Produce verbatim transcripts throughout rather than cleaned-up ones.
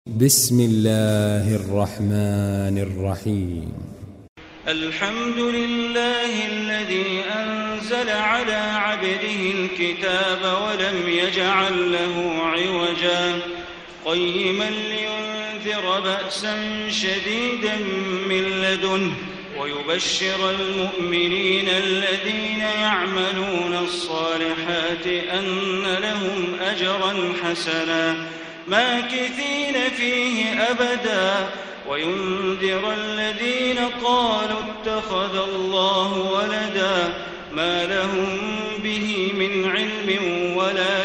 بسم الله الرحمن الرحيم. الحمد لله الذي أنزل على عبده الكتاب ولم يجعل له عوجا قيما لينذر بأسا شديدا من لدنه ويبشر المؤمنين الذين يعملون الصالحات أن لهم أجرا حسنا ماكثين فيه أبدا وينذر الذين قالوا اتخذ الله ولدا ما لهم به من علم ولا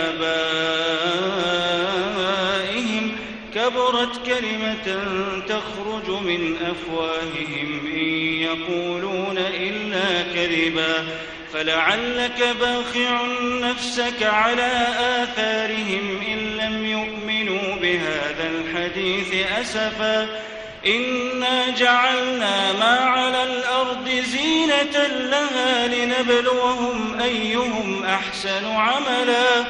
لآبائهم كبرت كلمة تخرج من أفواههم إن يقولون إلا كذبا فلعلك باخع نفسك على آثارهم إن لم يؤمنوا بهذا الحديث أسفا إنا جعلنا ما على الأرض زينة لها لنبلوهم أيهم أحسن عملا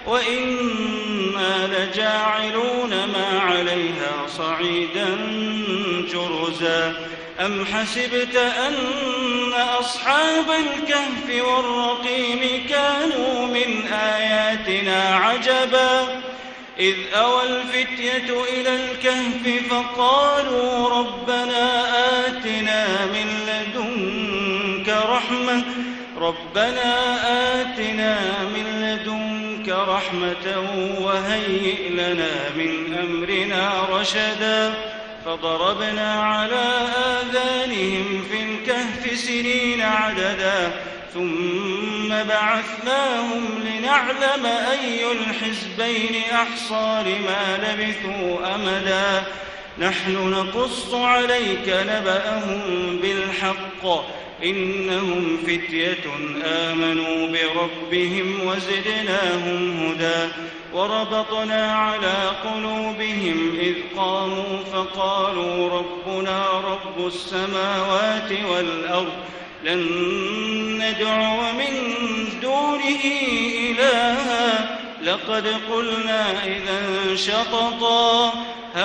وإنا لجاعلون ما عليها صعيدا جرزا أم حسبت أن أصحاب الكهف والرقيم كانوا من آياتنا عجبا إذ أوى الفتية إلى الكهف فقالوا ربنا آتنا من لدنك رحمة ربنا آتنا من لدنك رحمة وهيئ لنا من أمرنا رشدا فضربنا على آذانهم في الكهف سنين عددا ثم بعثناهم لنعلم أي الحزبين أحصى لما لبثوا أمدا نحن نقص عليك نبأهم بالحق إنهم فتية آمنوا بربهم وزدناهم هدى وربطنا على قلوبهم إذ قاموا فقالوا ربنا رب السماوات والأرض لن ندعو من دونه إلها لقد قلنا إذا شططا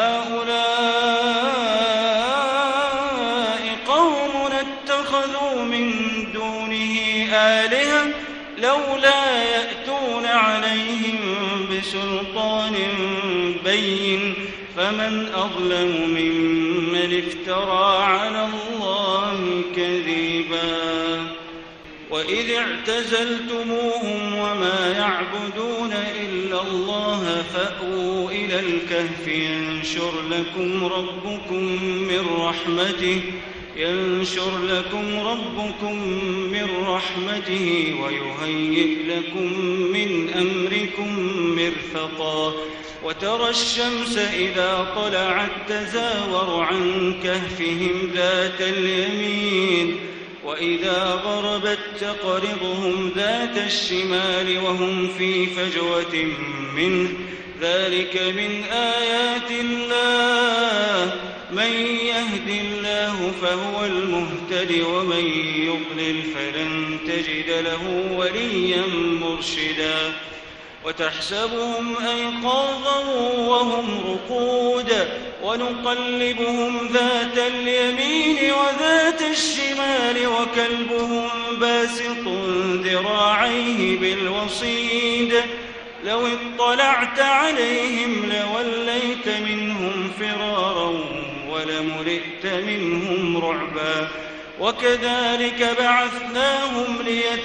هؤلاء قوم اتخذوا من دونه آلهة لولا يأتون عليهم بسلطان بين فمن أظلم ممن افترى على الله كذبا وإذ اعتزلتموهم وما يعبدون إلا الله فأووا إلى الكهف ينشر لكم ربكم من رحمته ينشر لكم ربكم من رحمته ويهيئ لكم من أمركم مرفقا وترى الشمس إذا طلعت تزاور عن كهفهم ذات اليمين وإذا غربت تقرضهم ذات الشمال وهم في فجوة منه ذلك من آيات الله من يهد الله فهو المهتد ومن يضلل فلن تجد له وليا مرشدا وتحسبهم أيقاظا وهم رقود ونقلبهم ذات اليمين وذات الشمال وكلبهم باسط ذراعيه بالوصيد لو اطلعت عليهم لوليت منهم فرارا ولملئت منهم رعبا وكذلك بعثناهم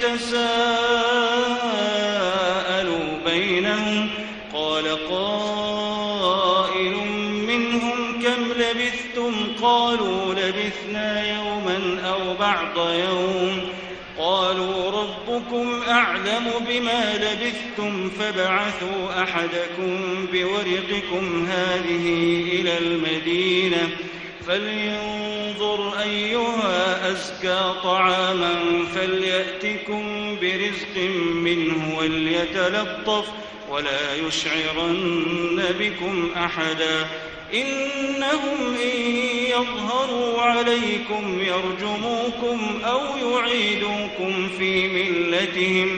ليتساءلوا بينهم قال قائل منهم كم لبثتم قالوا لبثنا يوما أو بعض يوم قالوا ربكم أعلم بما لبثتم فابعثوا أحدكم بورقكم هذه إلى المدينة فلينظر أيها أزكى طعاما فليأتكم برزق منه وليتلطف ولا يشعرن بكم أحدا إنهم إن يظهروا عليكم يرجموكم أو يعيدوكم في ملتهم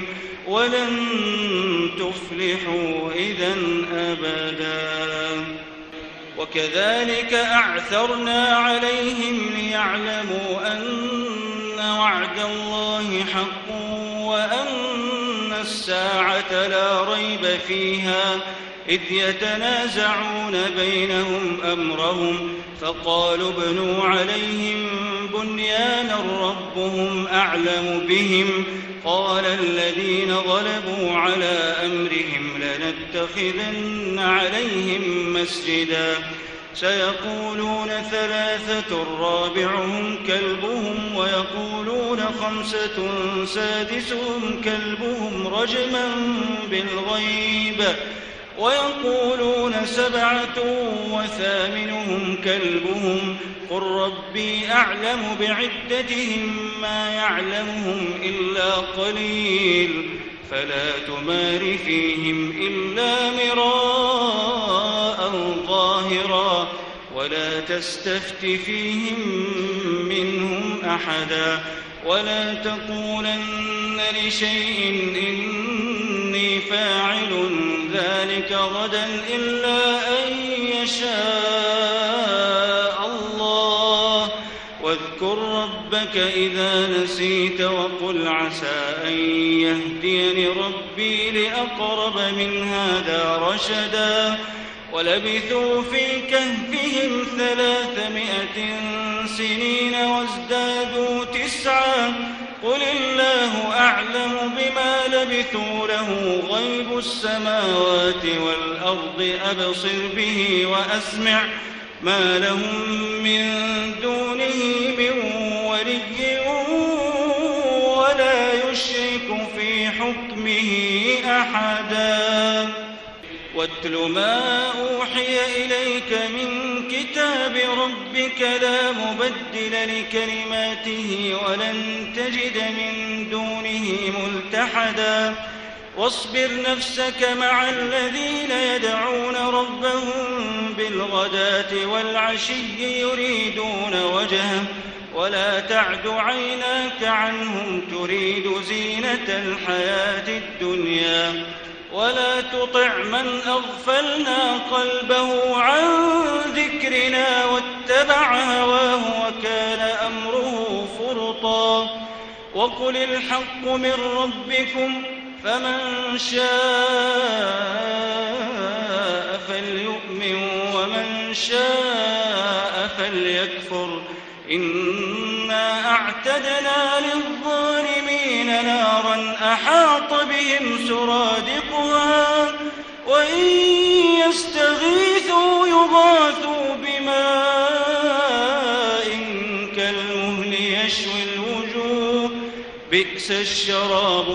ولن تفلحوا إذا أبدا وكذلك أعثرنا عليهم ليعلموا أن وعد الله حق وأن الساعة لا ريب فيها إذ يتنازعون بينهم أمرهم فقالوا ابنوا عليهم بنيانا ربهم أعلم بهم قال الذين غلبوا على أمرهم لنتخذن عليهم مسجدا سيقولون ثلاثة رابعهم كلبهم ويقولون خمسة سادسهم كلبهم رجما بالغيب ويقولون سبعة وثامنهم كلبهم قل ربي أعلم بعدتهم ما يعلمهم إلا قليل فلا تمار فيهم إلا مراء ظاهرا ولا تستفت فيهم منهم أحدا ولا تقولن لشيء إني فاعل ذلك غدا إلا أن يشاء الله واذكر ربك إذا نسيت وقل عسى أن يهديني ربي لأقرب من هذا رشدا ولبثوا في كهفهم ثلاثمائة سنين وازدادوا تسعا قل الله أعلم بما لبثوا له غيب السماوات والأرض أبصر به وأسمع ما لهم من دونه من ولي ولا يشرك في حكمه أحدا واتل ما أوحي إليك من كتاب ربك لا مبدل لكلماته ولن تجد من دونه ملتحدا واصبر نفسك مع الذين يدعون ربهم بالغداة والعشي يريدون وجهه ولا تعد عيناك عنهم تريد زينة الحياة الدنيا ولا تطع من أغفلنا قلبه عن ذكرنا واتبع هواه وكان أمره فرطا وقل الحق من ربكم فمن شاء فليؤمن ومن شاء فليكفر إنا أعتدنا للظالمين نارا أحاط بهم سرادقها وإن يستغيثوا يغاثوا بماء كالمهل يشوي الوجوه بئس الشراب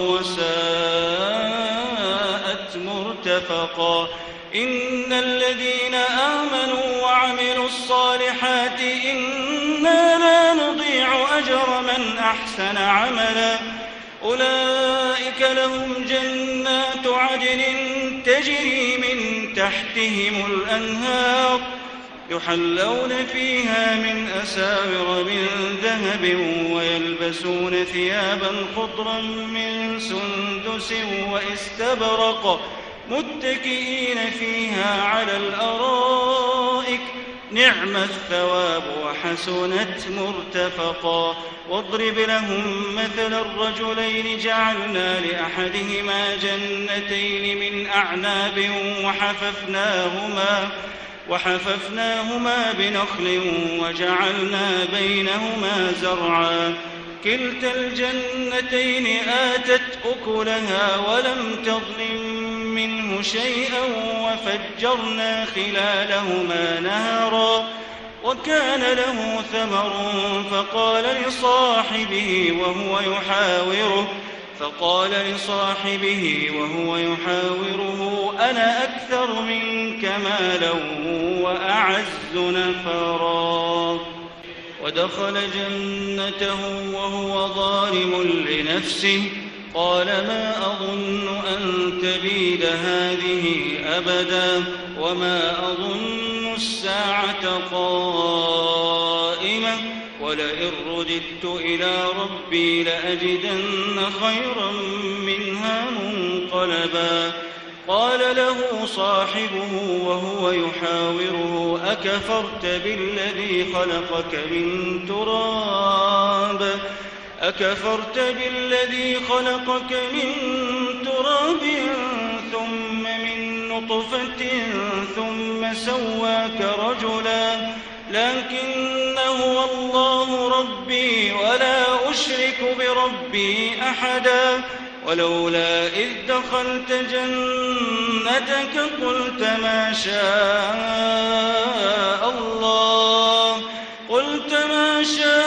وساءت مرتفقا إن الذين آمنوا وعملوا الصالحات إنا لا نضيع أجر من أحسن عملا أولئك لهم جنات عدن تجري من تحتهم الأنهار يحلون فيها من أساور من ذهب ويلبسون ثيابا خضرا من سندس واستبرق متكئين فيها على الأرائك نعم الثواب وحسنت مرتفقا واضرب لهم مثل الرجلين جعلنا لأحدهما جنتين من أعناب وحففناهما وحففناهما بنخل وجعلنا بينهما زرعا كلتا الجنتين آتت أكلها ولم تظلم منه شيئا وفجرنا خلالهما نهرا وكان له ثمر فقال لصاحبه وهو يحاوره فقال لصاحبه وهو يحاوره أنا أكثر منك مالا وأعز نفرا ودخل جنته وهو ظالم لنفسه قال ما أظن أن تبيد هذه أبدا وما أظن الساعة قائمة ولئن رددت إلى ربي لأجدن خيرا منها منقلبا قال له صاحبه وهو يحاوره أكفرت بالذي خلقك من تراب أكفرت بالذي خلقك من تراب ثم من نطفة ثم سواك رجلا لكن هو الله ربي ولا أشرك بربي أحدا ولولا إذ دخلت جنتك قلت ما شاء الله قلت ما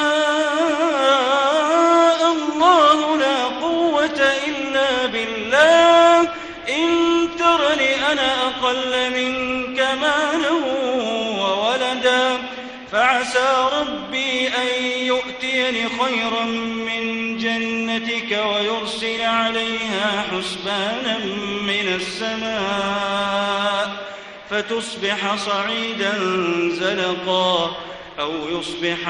شاء الله لا قوة إلا بالله إن ترني أنا أقل منك مالا وولدا فعسى ربي أن يؤتيني خيرا من جنتك ويرسل عليها حسبانا من السماء فتصبح صعيدا زلقا أو يصبح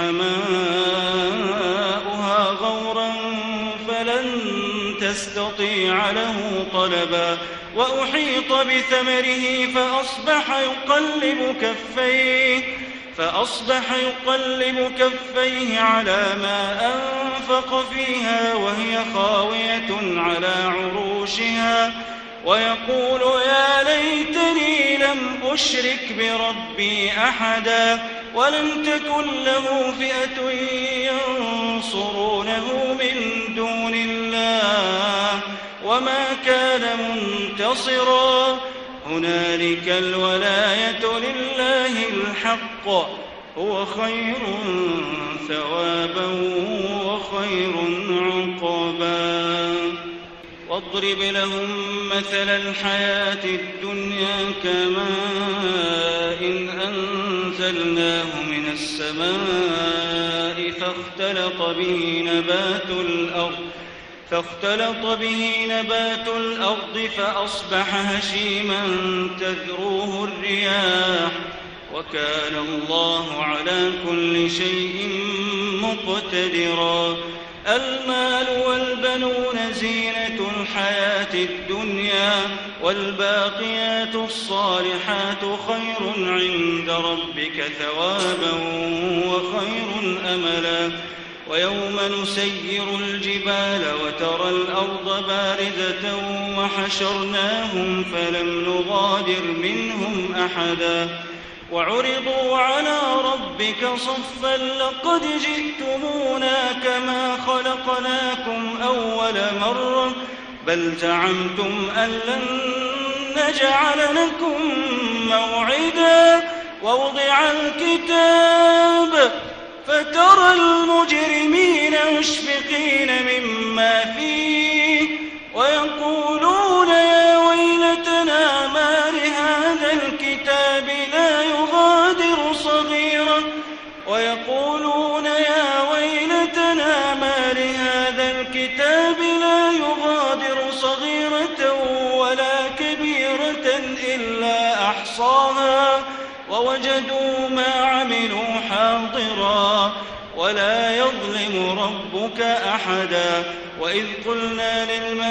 ماؤها غورا فلن تستطيع له طلبا وأحيط بثمره فأصبح يقلب كفيه فأصبح يقلب كفيه على ما أنفق فيها وهي خاوية على عروشها ويقول يا ليتني لم أشرك بربي أحدا ولم تكن له فئة ينصرونه من دون الله وما كان منتصرا هنالك الولاية لله الحق هو خير ثوابا وخير عقبا واضرب لهم مثل الحياة الدنيا كماء إن أنزلناه من السماء فاختلط به نبات الأرض فاختلط به نبات الأرض فأصبح هشيما تذروه الرياح وكان الله على كل شيء مقتدرا المال والبنون زينة الحياة الدنيا والباقيات الصالحات خير عند ربك ثوابا وخير أملا ويوم نسير الجبال وترى الأرض بارزة وحشرناهم فلم نغادر منهم أحدا وعرضوا على ربك صفا لقد جئتمونا كما خلقناكم أول مرة بل زعمتم أن لن نجعل لكم موعدا ووضع الكتاب فترى المجرمين مشفقين مما فيه ويقولون يا ويلتنا ما لهذا الكتاب لا يغادر صغيرة ويقولون يا ويلتنا ما لهذا الكتاب لا يغادر صغيرة ولا كبيرة إلا أحصاها ووجدوا ما عملوا حاضرا ولا يظلم ربك أحدا وإذ قلنا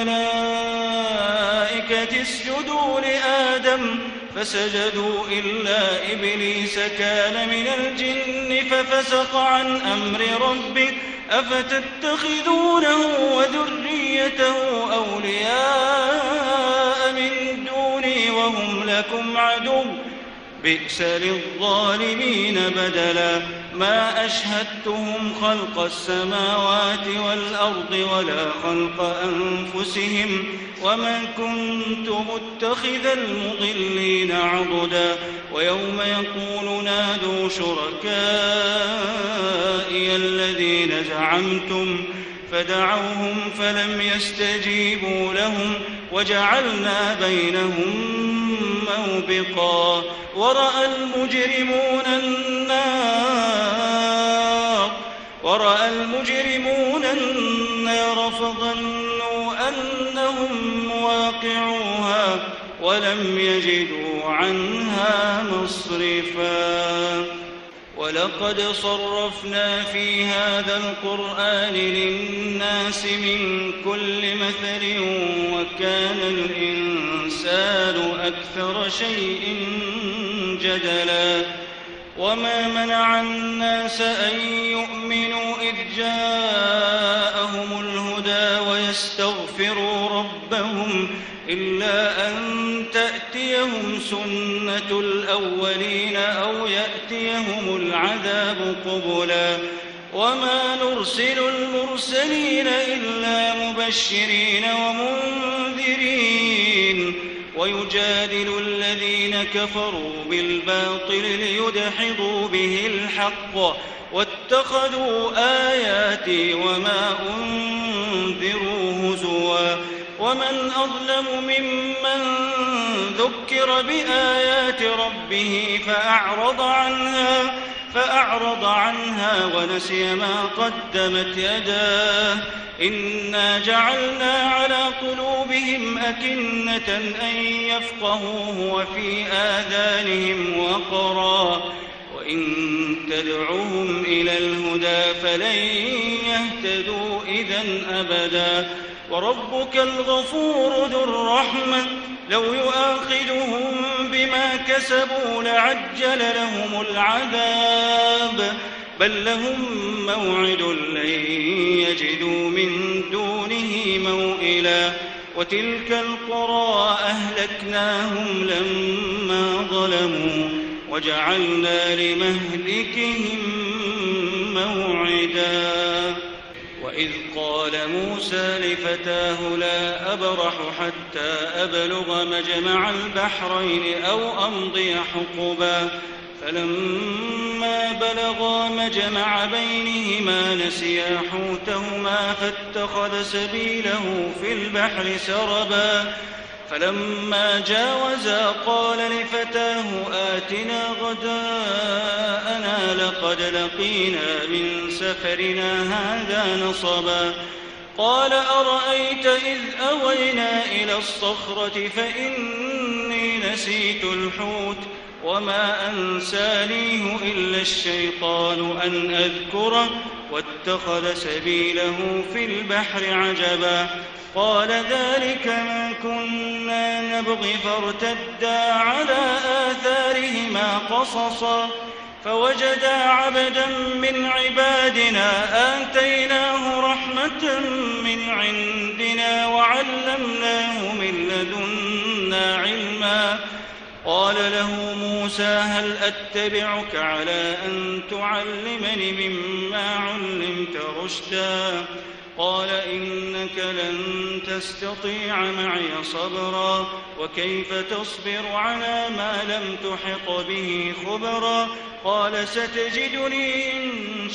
للملائكة اسجدوا لآدم فسجدوا إلا إبليس كان من الجن ففسق عن أمر ربه أفتتخذونه وذريته أولياء من دوني وهم لكم عدو بئس للظالمين بدلا ما أشهدتهم خلق السماوات والأرض ولا خلق أنفسهم وما كنت متخذ المضلين عضدا ويوم يقول نادوا شركائي الذين زعمتم فدعوهم فلم يستجيبوا لهم وجعلنا بينهم موبقا ورأى المجرمون النار ورأى المجرمون النار فظنوا أنهم مواقعوها ولم يجدوا عنها مصرفا ولقد صرفنا في هذا القرآن للناس من كل مثل وكان الإنسان أكثر شيء جدلا وما منع الناس أن يؤمنوا إذ جاءهم الهدى ويستغفروا ربهم إلا أن تأتيهم سنة الأولين أو يأتيهم العذاب قبلا وما نرسل المرسلين إلا مبشرين ومنذرين ويجادل الذين كفروا بالباطل ليدحضوا به الحق واتخذوا آياتي وما أنذروا هزوا ومن أظلم ممن ذكر بآيات ربه فأعرض عنها فأعرض عنها ونسي ما قدمت يداه إنا جعلنا على قلوبهم أكنة أن يفقهوه وفي آذانهم وقرا وإن تدعوهم إلى الهدى فلن يهتدوا إذن أبدا وربك الغفور ذو الرحمة لو يؤاخذهم بما كسبوا لعجل لهم العذاب بل لهم موعد لن يجدوا من دونه موئلا وتلك القرى أهلكناهم لما ظلموا وجعلنا لمهلكهم موعدا وإذ قال موسى لفتاه لا أبرح حتى أبلغ مجمع البحرين أو أمضي حقبا فلما بلغا مجمع بينهما نسيا حوتهما فاتخذ سبيله في البحر سربا فلما جاوزا قال لفتاه آتنا غداءنا لقد لقينا من سفرنا هذا نصبا قال أرأيت إذ أوينا إلى الصخرة فإني نسيت الحوت وما أنسانيه إلا الشيطان أن أذكره واتخذ سبيله في البحر عجبا قال ذلك ما كنا نبغي فارتدا على آثارهما قصصا فوجدا عبدا من عبادنا آتيناه رحمة من عندنا وعلمناه من لدنا علما قال له موسى هل أتبعك على أن تعلمني مما علمت رشدا قال إنك لن تستطيع معي صبرا وكيف تصبر على ما لم تحط به خبرا قال ستجدني إن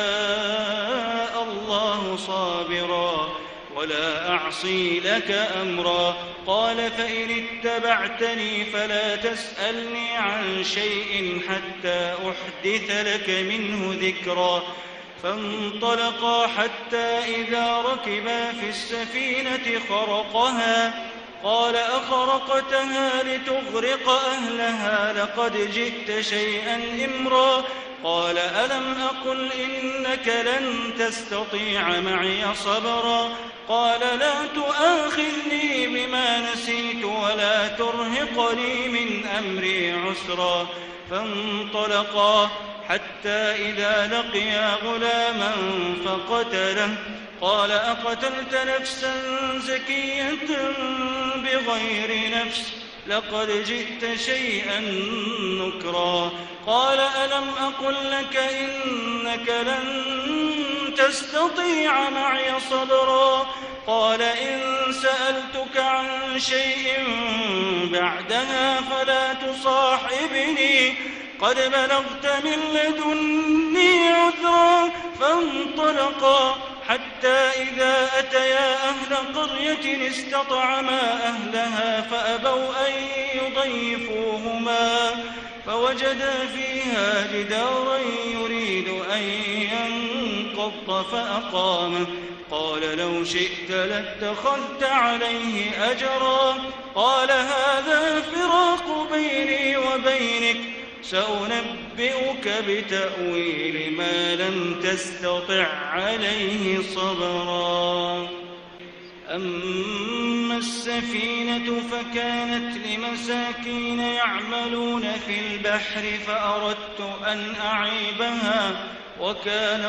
شاء الله صابرا ولا أعصي لك أمرا قال فإن اتبعتني فلا تسألني عن شيء حتى أحدث لك منه ذكرا فانطلقا حتى إذا ركبا في السفينة خرقها قال أخرقتها لتغرق أهلها لقد جئت شيئا إمرا قال ألم أقل إنك لن تستطيع معي صبرا قال لا تؤاخذني بما نسيت ولا ترهقني من أمري عسرا فانطلقا حتى إذا لقيا غلاما فقتله قال أقتلت نفسا زكية بغير نفس لقد جئت شيئا نكرا قال ألم أقل لك إنك لن تستطيع معي صبرا قال إن سألتك عن شيء بعدها فلا تصاحبني قد بلغت من لدني عذرا فانطلقا حتى إذا أتيا أهل قرية استطعما أهلها فأبوا أن يضيفوهما فوجدا فيها جدارا يريد أن ينقض فأقامه قال لو شئت لاتخذت عليه أجرا قال هذا فراق بيني وبينك سأنبئ أنبئك بتأويل ما لم تستطع عليه صبرا أما السفينة فكانت لمساكين يعملون في البحر فأردت أن أعيبها وكان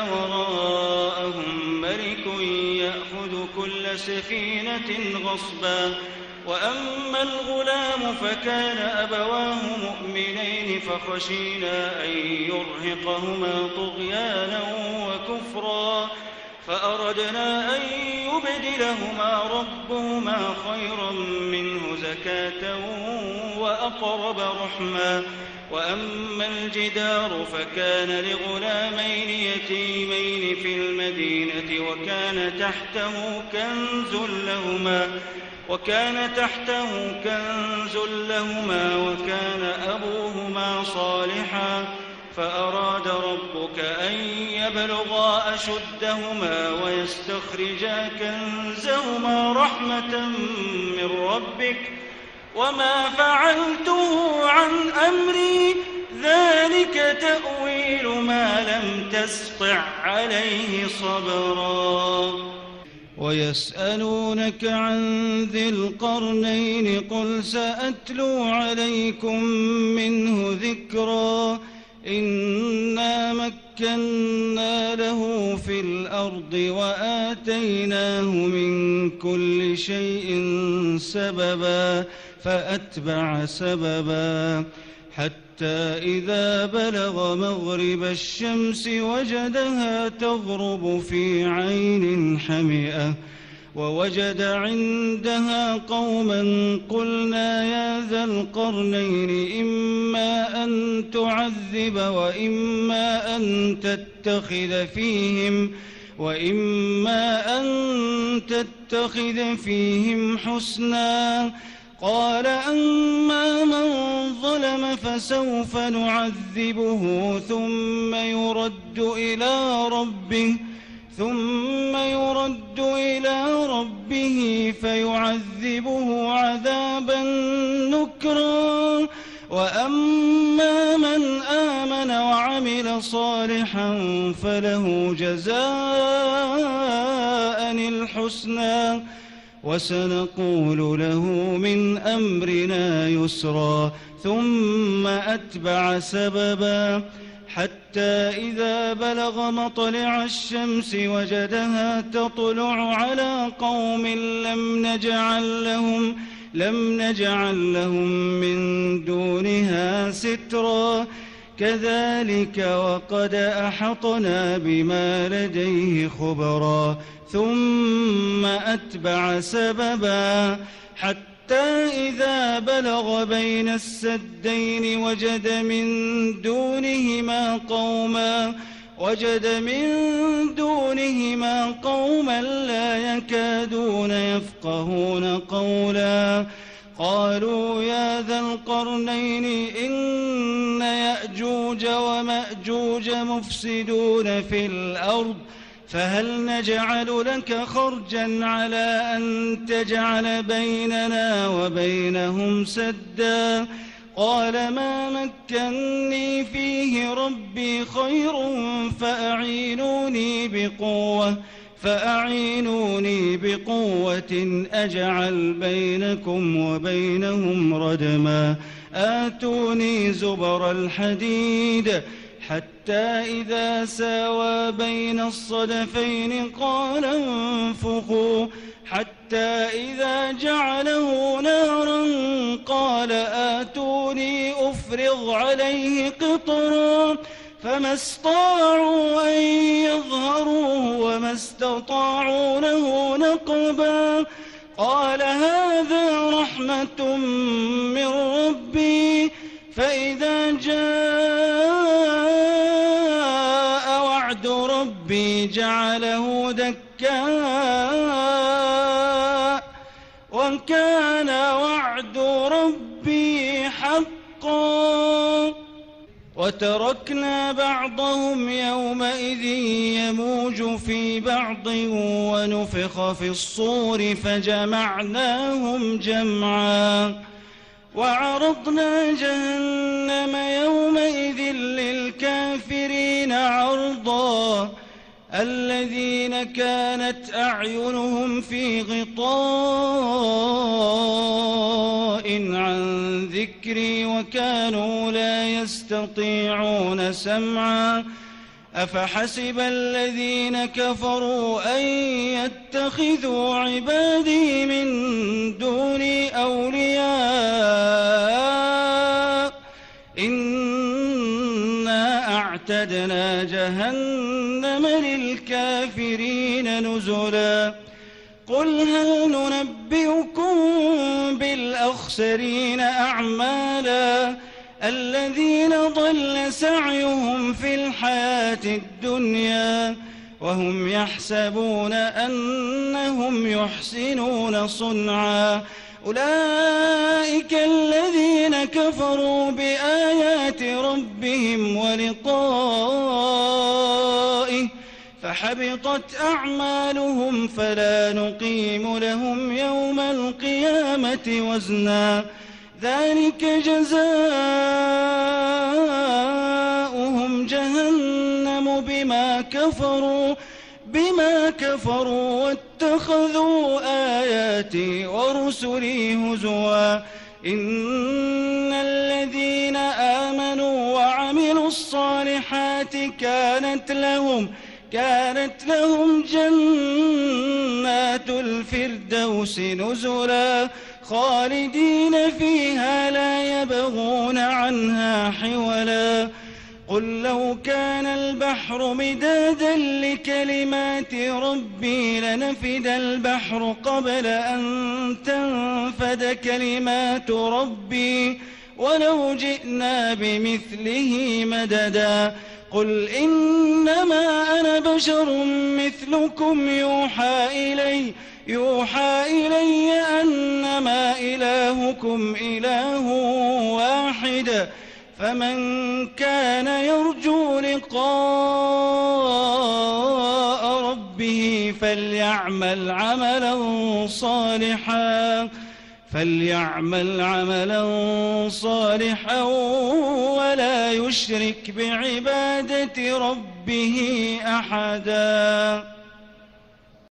وراءهم ملك يأخذ كل سفينة غصبا وأما الغلام فكان أبواه مؤمنين فخشينا أن يرهقهما طغيانا وكفرا فأردنا أن يبدلهما ربهما خيرا منه زكاة وأقرب رحما وأما الجدار فكان لغلامين يتيمين في المدينة وكان تحته كنز لهما وكان تحته كنز لهما وكان أبوهما صالحا فأراد ربك أن يبلغا أشدهما ويستخرجا كنزهما رحمة من ربك وما فعلته عن أمري ذلك تأويل ما لم تسطع عليه صبرا ويسألونك عن ذي القرنين قل سأتلو عليكم منه ذكرا إنا مكنا له في الأرض وآتيناه من كل شيء سببا فأتبع سببا حتى إذا بلغ مغرب الشمس وجدها تغرب في عين حمئة ووجد عندها قوما قلنا يا ذا القرنين إما أن تعذب وإما أن تتخذ فيهم وإما أن تتخذ فيهم حسنا قال أما من ظلم فسوف نعذبه ثم يرد إلى ربه ثم يرد إلى ربه فيعذبه عذابا نكرا وأما من آمن وعمل صالحا فله جزاء الحسنى وسنقول له من أمرنا يسرا ثم أتبع سببا حتى إذا بلغ مطلع الشمس وجدها تطلع على قوم لم نجعل لهم لم نجعل لهم من دونها سترا كذلك وقد أحطنا بما لديه خبرا ثم أتبع سببا حتى إذا بلغ بين السدين وجد من دونهما قوما وجد من دونهما قوما لا يكادون يفقهون قولا قالوا يا ذا القرنين إن يأجوج ومأجوج مفسدون في الأرض فهل نجعل لك خرجا على أن تجعل بيننا وبينهم سدا قال ما مكني فيه ربي خير فأعينوني بقوة فأعينوني بقوة أجعل بينكم وبينهم ردما آتوني زبر الحديد حتى إذا ساوى بين الصدفين قال انفخوا حتى إذا جعله نارا قال آتوني أفرغ عليه قطرا فما استطاعوا أن يظهروه وما استطاعوا له نقبا قال هذا رحمة من ربي فإذا جاء وعد ربي جعله دكا وكان وعد ربي حقا وتركنا بعضهم يومئذ يموج في بعض ونفخ في الصور فجمعناهم جمعا وعرضنا جهنم يومئذ للمسلمين الذين كانت أعينهم في غطاء عن ذكري وكانوا لا يستطيعون سمعا أفحسب الذين كفروا أن يتخذوا عبادي من دوني أولياء إنا أعتدنا جهنم للكافرين نزلا قل هل ننبئكم بالأخسرين أعمالا الذين ضل سعيهم في الحياة الدنيا وهم يحسبون أنهم يحسنون صنعا أولئك الذين كفروا بآيات ربهم ولقائه فحبطت أعمالهم فلا نقيم لهم يوم القيامة وزنا ذلك جزاؤهم جهنم بما كفروا بما كفروا واتخذوا آياتي ورسلي هزوا إن الذين آمنوا وعملوا الصالحات كانت لهم كانت لهم جنات الفردوس نزلا خالدين فيها لا يبغون عنها حولا قل لو كان البحر مدادا لكلمات ربي لنفد البحر قبل أن تنفد كلمات ربي ولو جئنا بمثله مددا قل إنما أنا بشر مثلكم يوحى إلي يوحى إلي أنما إلهكم إله واحد فمن كان يرجو لقاء ربه فليعمل عملا صالحا فليعمل عملا صالحا ولا يشرك بعبادة ربه أحدا.